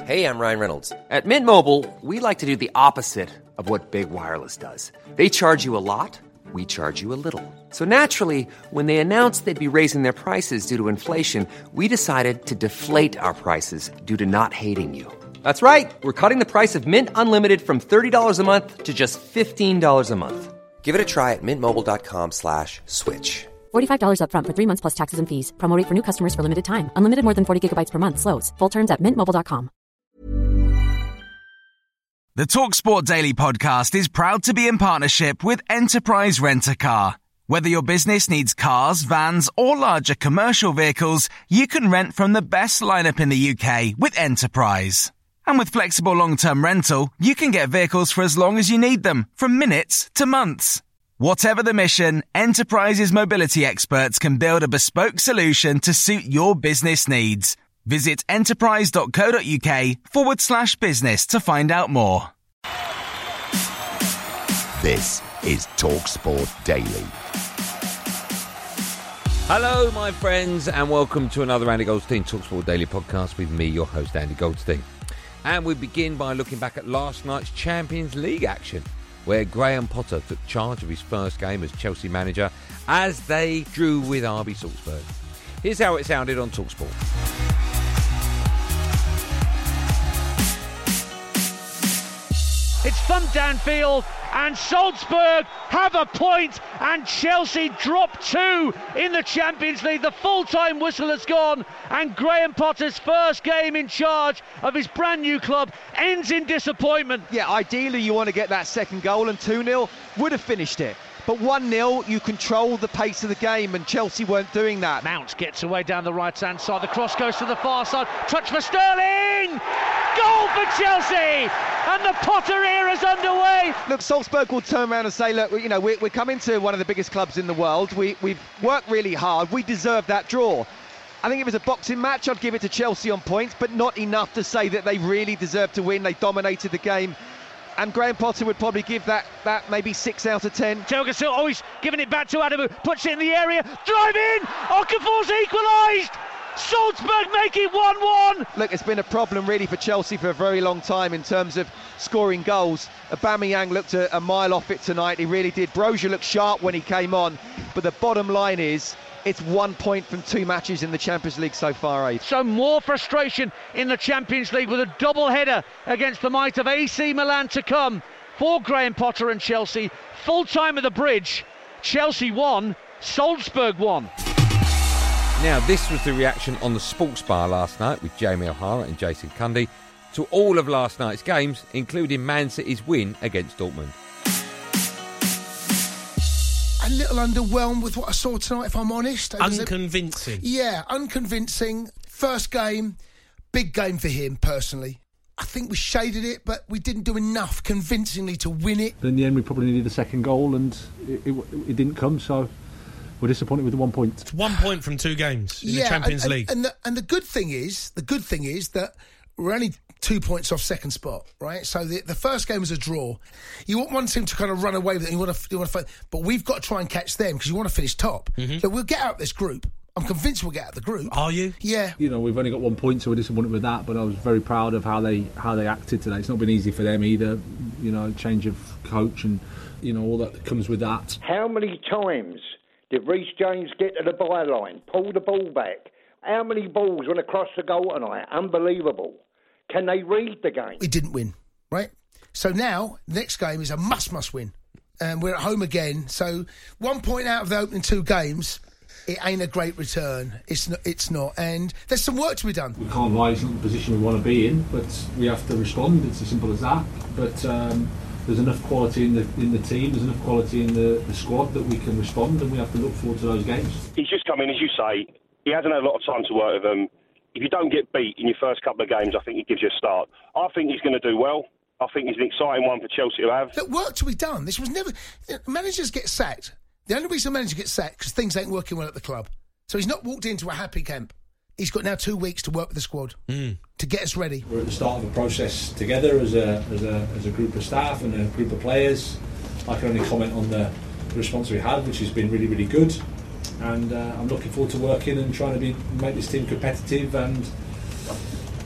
Hey, I'm Ryan Reynolds. At Mint Mobile, we like to do the opposite of what Big Wireless does. They charge you a lot, we charge you a little. So naturally, when they announced they'd be raising their prices due to inflation, we decided to deflate our prices due to not hating you. That's right. We're cutting the price of Mint Unlimited from $30 a month to just $15 a month. Give it a try at mintmobile.com/switch. $45 up front for 3 months plus taxes and fees. Promo rate for new customers for limited time. Unlimited more than 40 gigabytes per month. Slows full terms at mintmobile.com. The TalkSport Daily podcast is proud to be in partnership with Enterprise Rent-A-Car. Whether your business needs cars, vans, or larger commercial vehicles, you can rent from the best lineup in the UK with Enterprise. And with flexible long-term rental, you can get vehicles for as long as you need them, from minutes to months. Whatever the mission, Enterprise's mobility experts can build a bespoke solution to suit your business needs. Visit enterprise.co.uk/business to find out more. This is TalkSport Daily. Hello, my friends, and welcome to another Andy Goldstein TalkSport Daily podcast with me, your host, Andy Goldstein. And we begin by looking back at last night's Champions League action, where Graham Potter took charge of his first game as Chelsea manager as they drew with RB Salzburg. Here's how it sounded on TalkSport. It's thumped downfield, and Salzburg have a point, and Chelsea drop 2 in the Champions League. The full-time whistle has gone, and Graham Potter's first game in charge of his brand new club ends in disappointment. Yeah, ideally you want to get that second goal, and 2-0 would have finished it. But 1-0, you control the pace of the game, and Chelsea weren't doing that. Mount gets away down the right-hand side. The cross goes to the far side. Touch for Sterling! Goal for Chelsea! And the Potter era's underway. Look, Salzburg will turn around and say, look, you know, we're coming to one of the biggest clubs in the world. We've worked really hard. We deserve that draw. I think if it was a boxing match, I'd give it to Chelsea on points, but not enough to say that they really deserved to win. They dominated the game. And Graham Potter would probably give that maybe 6 out of 10. Telgasil always giving it back to Adamu, puts it in the area, drive in, Okafor's equalised! Salzburg make it 1-1. Look, it's been a problem really for Chelsea for a very long time in terms of scoring goals. Aubameyang looked a mile off it tonight, he really did. Brozier looked sharp when he came on, but the bottom line is, it's 1 point from 2 matches in the Champions League so far, Abe. So more frustration in the Champions League with a double header against the might of AC Milan to come for Graham Potter and Chelsea. Full time at the bridge. Chelsea won, Salzburg won. Now, this was the reaction on the Sports Bar last night with Jamie O'Hara and Jason Cundy to all of last night's games, including Man City's win against Dortmund. A little underwhelmed with what I saw tonight, if I'm honest. Unconvincing. Unconvincing. First game, big game for him, personally. I think we shaded it, but we didn't do enough convincingly to win it. But in the end, we probably needed a second goal, and it didn't come, so we're disappointed with the 1 point. It's 1 point from 2 games in the Champions League. And the good thing is that we're only 2 points off second spot, right? So the first game was a draw. You want one team to kind of run away with it. You want to fight, but we've got to try and catch them because you want to finish top. Mm-hmm. So we'll get out of this group. I'm convinced we'll get out of the group. Are you? Yeah. You know, we've only got 1 point, so we're disappointed with that. But I was very proud of how they acted today. It's not been easy for them either. You know, change of coach and all that comes with that. How many times did Reece James get to the byline, pull the ball back? How many balls went across the goal tonight? Unbelievable. Can they read the game? We didn't win, right? So now, next game is a must win. And we're at home again. So 1 point out of the opening 2 games, it ain't a great return. It's not. And there's some work to be done. We can't rise in the position we want to be in, but we have to respond. It's as simple as that. But there's enough quality in the team, there's enough quality in the squad that we can respond, and we have to look forward to those games. He's just come in, as you say. He hasn't had a lot of time to work with them. If you don't get beat in your first couple of games, I think he gives you a start. I think he's going to do well. I think he's an exciting one for Chelsea to have. Look, work to be done. This was never... Managers get sacked. The only reason a manager gets sacked because things ain't working well at the club. So he's not walked into a happy camp. He's got now 2 weeks to work with the squad to get us ready. We're at the start of a process together as a group of staff and a group of players. I can only comment on the response we had, which has been really, really good. And I'm looking forward to working and trying to make this team competitive and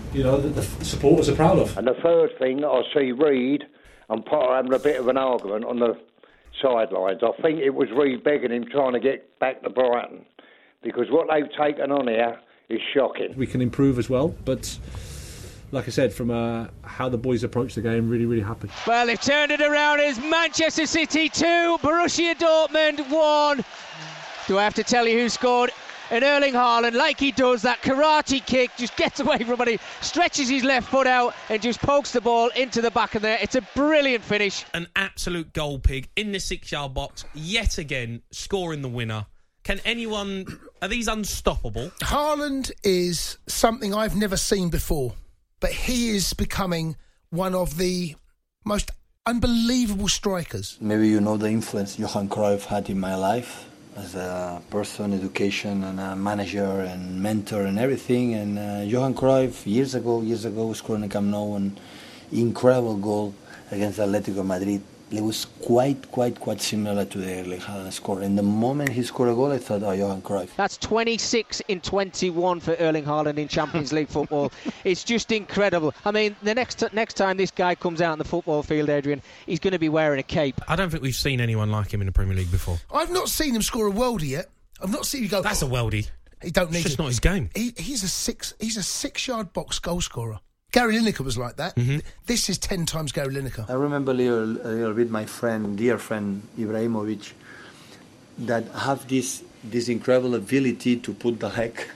that the supporters are proud of. And the third thing, I see Reid and Potter having a bit of an argument on the sidelines. I think it was Reid begging him, trying to get back to Brighton, because what they've taken on here is shocking. We can improve as well, but like I said, from how the boys approach the game, really, really happy. Well, they've turned it around as Manchester City 2, Borussia Dortmund 1. Do I have to tell you who scored? And Erling Haaland, like he does, that karate kick, just gets away from somebody, stretches his left foot out and just pokes the ball into the back of there. It's a brilliant finish. An absolute goal pig in the 6-yard box, yet again, scoring the winner. Can anyone... Are these unstoppable? Haaland is something I've never seen before, but he is becoming one of the most unbelievable strikers. Maybe you know the influence Johan Cruyff had in my life as a person, education, and a manager and mentor and everything. And Johan Cruyff, years ago, scored in the Camp Nou an incredible goal against Atletico Madrid. It was quite similar to the Erling Haaland score. And the moment he scored a goal, I thought, Johan Cruyff. That's 26 in 21 for Erling Haaland in Champions League football. It's just incredible. I mean, the next time this guy comes out on the football field, Adrian, he's going to be wearing a cape. I don't think we've seen anyone like him in the Premier League before. I've not seen him score a worldie yet. I've not seen him go... That's a worldie. He don't need it's just it. not his game. He's a 6-yard box goal scorer. Gary Lineker was like that. Mm-hmm. This is 10 times Gary Lineker. I remember a little bit my dear friend Ibrahimovic, that have this incredible ability to put the heck,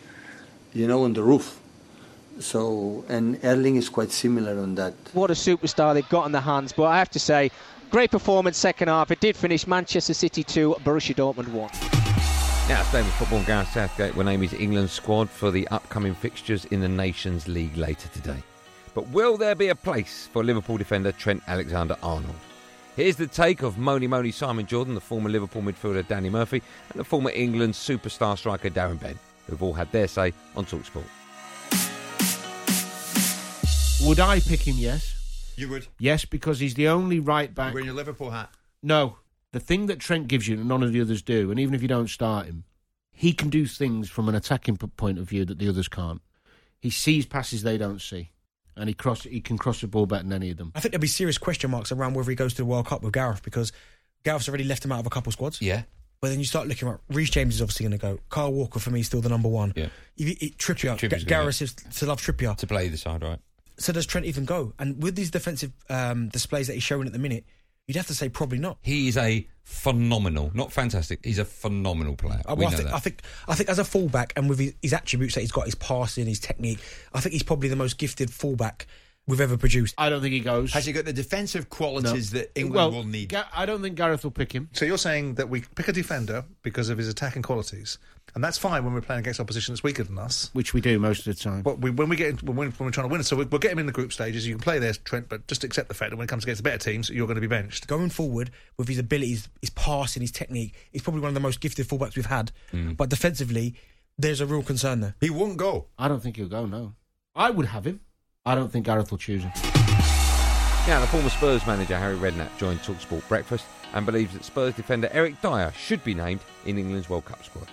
on the roof. So, and Erling is quite similar on that. What a superstar they've got on their hands. But I have to say, great performance second half. It did finish Manchester City 2, Borussia Dortmund 1. Now, staying with football, Gareth Southgate will name his England squad for the upcoming fixtures in the Nations League later today. But will there be a place for Liverpool defender Trent Alexander-Arnold? Here's the take of Moni Simon Jordan, the former Liverpool midfielder Danny Murphy, and the former England superstar striker Darren Bent, who've all had their say on TalkSport. Would I pick him? Yes. You would? Yes, because he's the only right back. Wearing your Liverpool hat? No. The thing that Trent gives you that none of the others do, and even if you don't start him, he can do things from an attacking point of view that the others can't. He sees passes they don't see. And he can cross the ball better than any of them. I think there'll be serious question marks around whether he goes to the World Cup with Gareth, because Gareth's already left him out of a couple squads. Yeah. But then you start looking at Reece James is obviously going to go. Kyle Walker for me is still the number one. Yeah. Trippier. Gareth says to love Trippier to play either side, right? So does Trent even go? And with these defensive displays that he's showing at the minute, you'd have to say probably not. He is a phenomenal, not fantastic, he's a phenomenal player. I think as a fullback, and with his attributes that he's got, his passing, his technique, I think he's probably the most gifted fullback we've ever produced. I don't think he goes. Has he got the defensive qualities that England will need? I don't think Gareth will pick him. So you're saying that we pick a defender because of his attacking qualities, and that's fine when we're playing against opposition that's weaker than us, which we do most of the time. But when we're trying to win, so we'll get him in the group stages. You can play there, Trent, but just accept the fact that when it comes against the better teams, you're going to be benched. Going forward with his abilities, his passing, his technique, he's probably one of the most gifted fullbacks we've had. But defensively, there's a real concern there. He won't go. I don't think he'll go. No, I would have him. I don't think Gareth will choose him. Now, the former Spurs manager Harry Redknapp joined TalkSport Breakfast and believes that Spurs defender Eric Dyer should be named in England's World Cup squad.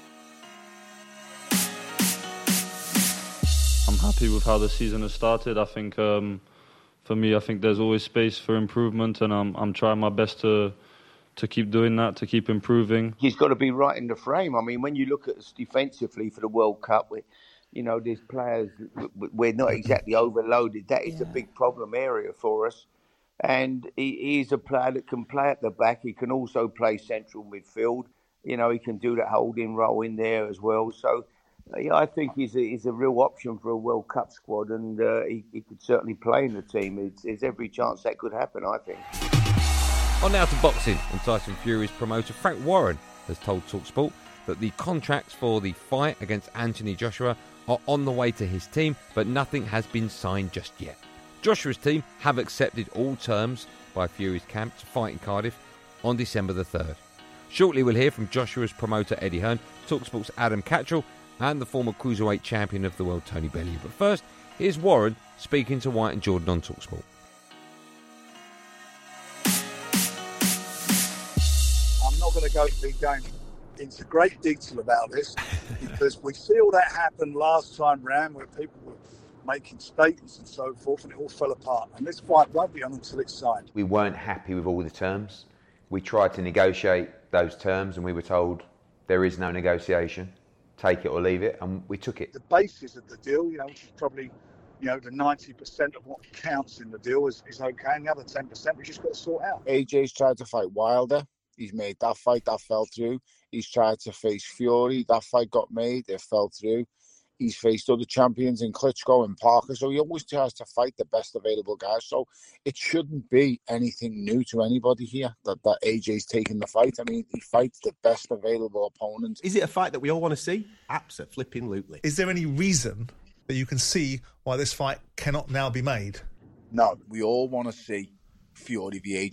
I'm happy with how the season has started. I think, for me, I think there's always space for improvement, and I'm trying my best to keep doing that, to keep improving. He's got to be right in the frame. I mean, when you look at us defensively for the World Cup, there's players, we're not exactly overloaded. That is a big problem area for us. And he's a player that can play at the back. He can also play central midfield. He can do that holding role in there as well. So, I think he's a real option for a World Cup squad, and he could certainly play in the team. There's every chance that could happen, I think. On now to boxing, and Tyson Fury's promoter Frank Warren has told TalkSport that the contracts for the fight against Anthony Joshua are on the way to his team, but nothing has been signed just yet. Joshua's team have accepted all terms by Fury's camp to fight in Cardiff on December the 3rd. Shortly we'll hear from Joshua's promoter Eddie Hearn, TalkSport's Adam Cattrall, and the former cruiserweight champion of the world Tony Bellew. But first, here's Warren speaking to White and Jordan on TalkSport. I'm not going to go into great detail about this because we see all that happened last time round where people were making statements and so forth, and it all fell apart. And this fight won't be on until it's signed. We weren't happy with all the terms. We tried to negotiate those terms, and we were told there is no negotiation. Take it or leave it, and we took it. The basis of the deal, which is probably, the 90% of what counts in the deal is okay, and the other 10% we just got to sort out. AJ's tried to fight Wilder. He's made that fight, that fell through. He's tried to face Fury. That fight got made, it fell through. He's faced other champions in Klitschko and Parker, so he always tries to fight the best available guys. So it shouldn't be anything new to anybody here that AJ's taking the fight. I mean, he fights the best available opponent. Is it a fight that we all want to see? Absolutely. Is there any reason that you can see why this fight cannot now be made? No, we all want to see Fury v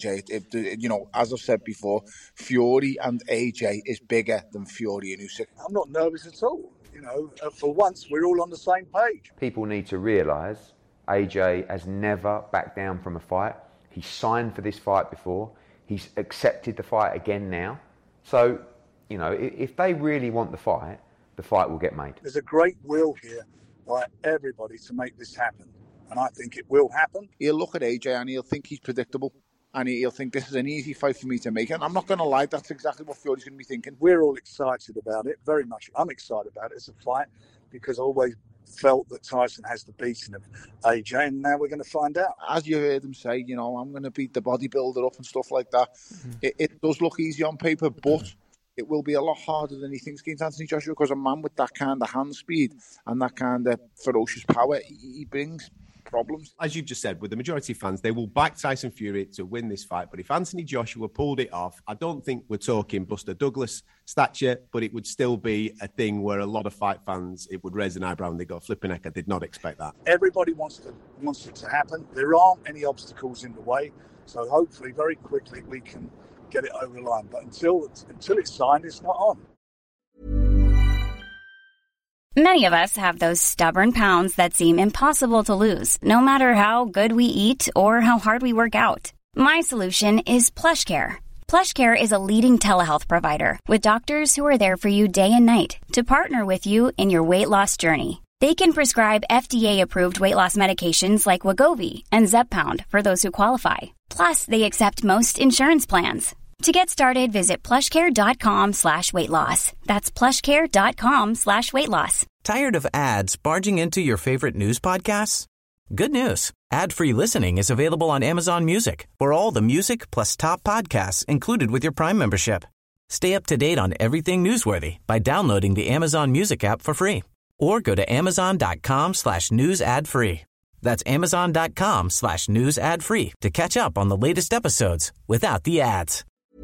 AJ. As I've said before, Fury and AJ is bigger than Fury and Usyk. I'm not nervous at all. For once, we're all on the same page. People need to realise AJ has never backed down from a fight. He signed for this fight before. He's accepted the fight again now. So, if they really want the fight will get made. There's a great will here by everybody to make this happen. And I think it will happen. He'll look at AJ and he'll think he's predictable. And he'll think this is an easy fight for me to make. And I'm not going to lie, that's exactly what Fury's going to be thinking. We're all excited about it, very much. I'm excited about it as a fight because I always felt that Tyson has the beating of AJ, and now we're going to find out. As you heard him say, I'm going to beat the bodybuilder up and stuff like that. Mm-hmm. It does look easy on paper, but it will be a lot harder than he thinks against Anthony Joshua, because a man with that kind of hand speed and that kind of ferocious power, he brings problems. As you've just said, with the majority of fans, they will back Tyson Fury to win this fight. But if Anthony Joshua pulled it off, I don't think we're talking Buster Douglas stature, but it would still be a thing where a lot of fight fans, it would raise an eyebrow and they go, flipping heck, I did not expect that. Everybody wants it to happen. There aren't any obstacles in the way. So hopefully very quickly we can get it over the line. But until it's signed, it's not on. Many of us have those stubborn pounds that seem impossible to lose, no matter how good we eat or how hard we work out. My solution is PlushCare. PlushCare is a leading telehealth provider with doctors who are there for you day and night to partner with you in your weight loss journey. They can prescribe FDA-approved weight loss medications like Wegovy and Zepbound for those who qualify. Plus, they accept most insurance plans. To get started, visit plushcare.com/weightloss. That's plushcare.com/weightloss. Tired of ads barging into your favorite news podcasts? Good news. Ad-free listening is available on Amazon Music for all the music plus top podcasts included with your Prime membership. Stay up to date on everything newsworthy by downloading the Amazon Music app for free. Or go to amazon.com/news ad free. That's amazon.com/news ad free to catch up on the latest episodes without the ads.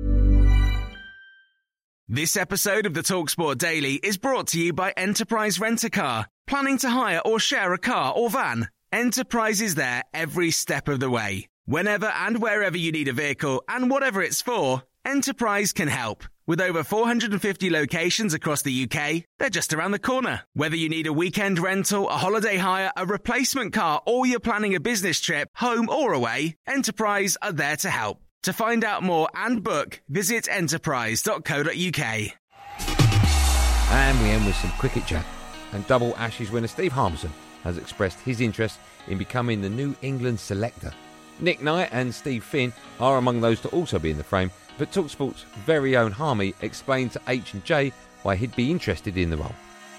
This episode of the TalkSport Daily is brought to you by Enterprise Rent-A-Car. Planning to hire or share a car or van? Enterprise is there every step of the way. Whenever and wherever you need a vehicle and whatever it's for, Enterprise can help. With over 450 locations across the UK, they're just around the corner. Whether you need a weekend rental, a holiday hire, a replacement car, or you're planning a business trip, home or away, Enterprise are there to help. To find out more and book, visit enterprise.co.uk. And we end with some cricket chat. And double Ashes winner Steve Harmison has expressed his interest in becoming the new England selector. Nick Knight and Steve Finn are among those to also be in the frame, but TalkSport's very own Harmy explained to H&J why he'd be interested in the role.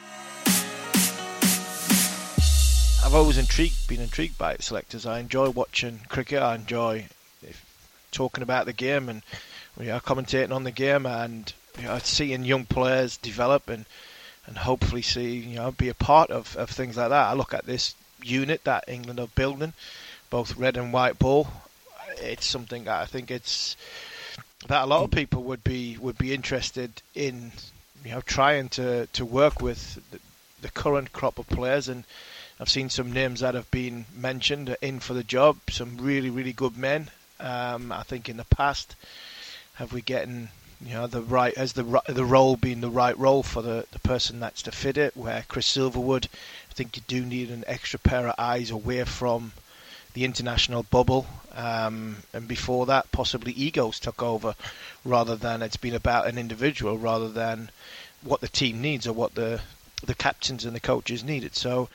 I've always been intrigued by selectors. I enjoy watching cricket. I enjoy talking about the game and commentating on the game, and seeing young players develop and hopefully be a part of things like that. I look at this unit that England are building, both red and white ball. It's something that I think that a lot of people would be interested in, trying to work with the current crop of players. And I've seen some names that have been mentioned in for the job, some really, really good men. I think in the past, have we getting the role being the right role for the person that's to fit it? Where Chris Silverwood, I think you do need an extra pair of eyes away from the international bubble, and before that, possibly egos took over, rather than it's been about an individual, rather than what the team needs or what the captains and the coaches needed. So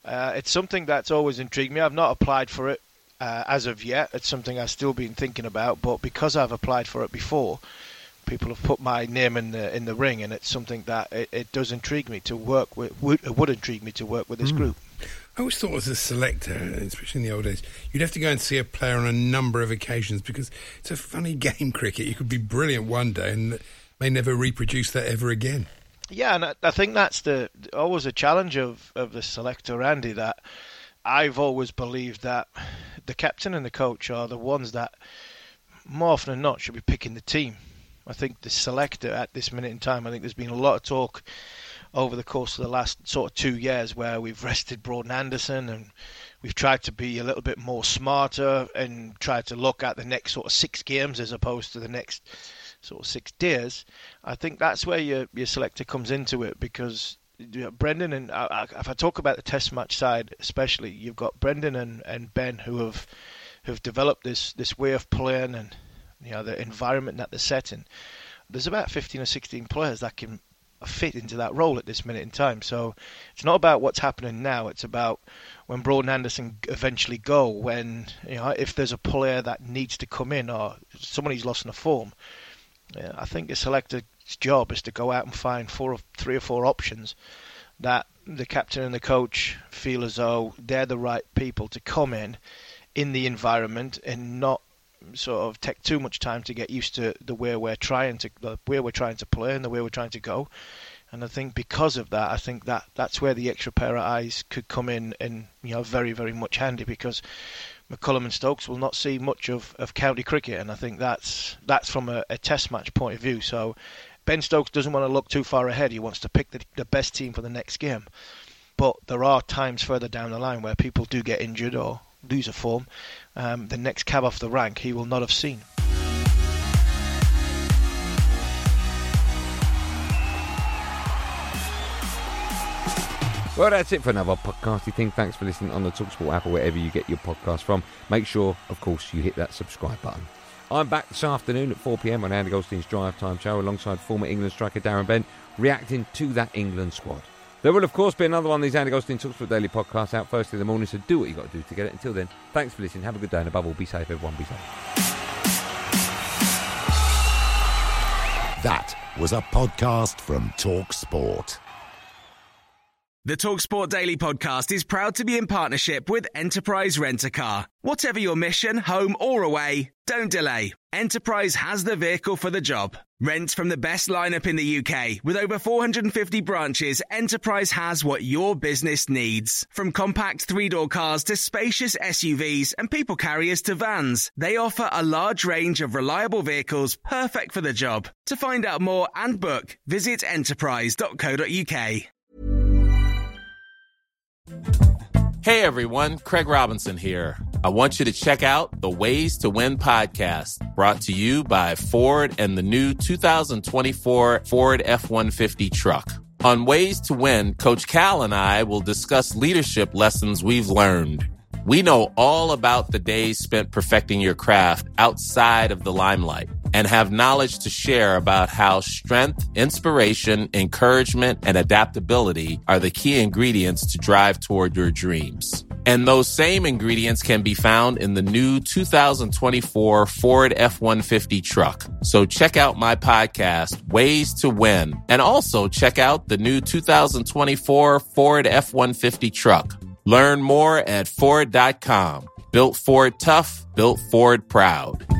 It's something that's always intrigued me. I've not applied for it as of yet. It's something I've still been thinking about, but because I've applied for it before, people have put my name in the ring, and it's something that it does intrigue me to work with. Would intrigue me to work with this group. I always thought as a selector, especially in the old days, you'd have to go and see a player on a number of occasions because it's a funny game, cricket. You could be brilliant one day and may never reproduce that ever again. Yeah, and I think that's always a challenge of the selector, Andy, that I've always believed that the captain and the coach are the ones that more often than not should be picking the team. I think the selector at this minute in time, I think there's been a lot of talk over the course of the last sort of 2 years where we've rested Broden Anderson and we've tried to be a little bit more smarter and tried to look at the next sort of 6 games as opposed to the next sort of 6 days. I think that's where your selector comes into it, because Brendan and if I talk about the Test match side especially, you've got Brendan and Ben who have developed this way of playing and the environment that they're setting. There's about 15 or 16 players that can fit into that role at this minute in time. So it's not about what's happening now. It's about when Broden Anderson eventually go, when if there's a player that needs to come in or someone who's lost in a form. I think the selector's job is to go out and find 3 or 4 options that the captain and the coach feel as though they're the right people to come in the environment and not sort of take too much time to get used to the way we're trying to play and the way we're trying to go. And I think because of that, I think that's where the extra pair of eyes could come in and very, very much handy, because McCullum and Stokes will not see much of county cricket, and I think that's from a Test match point of view. So Ben Stokes doesn't want to look too far ahead. He wants to pick the best team for the next game. But there are times further down the line where people do get injured or lose a form. The next cab off the rank he will not have seen. Well, that's it for another podcasty thing. Thanks for listening on the TalkSport app or wherever you get your podcast from. Make sure, of course, you hit that subscribe button. I'm back this afternoon at 4 p.m. on Andy Goldstein's Drive Time Show alongside former England striker Darren Bent, reacting to that England squad. There will, of course, be another one of these Andy Goldstein TalkSport Daily podcasts out first in the morning, so do what you've got to do to get it. Until then, thanks for listening. Have a good day, and above all, be safe, everyone. Be safe. That was a podcast from TalkSport. The TalkSport Daily Podcast is proud to be in partnership with Enterprise Rent-A-Car. Whatever your mission, home or away, don't delay. Enterprise has the vehicle for the job. Rent from the best lineup in the UK. With over 450 branches, Enterprise has what your business needs. From compact 3-door cars to spacious SUVs and people carriers to vans, they offer a large range of reliable vehicles perfect for the job. To find out more and book, visit enterprise.co.uk. Hey everyone, Craig Robinson here. I want you to check out the Ways to Win podcast, brought to you by Ford and the new 2024 Ford F-150 truck. On Ways to Win, Coach Cal and I will discuss leadership lessons we've learned. We know all about the days spent perfecting your craft outside of the limelight and have knowledge to share about how strength, inspiration, encouragement, and adaptability are the key ingredients to drive toward your dreams. And those same ingredients can be found in the new 2024 Ford F-150 truck. So check out my podcast, Ways to Win, and also check out the new 2024 Ford F-150 truck. Learn more at Ford.com. Built Ford tough, built Ford proud.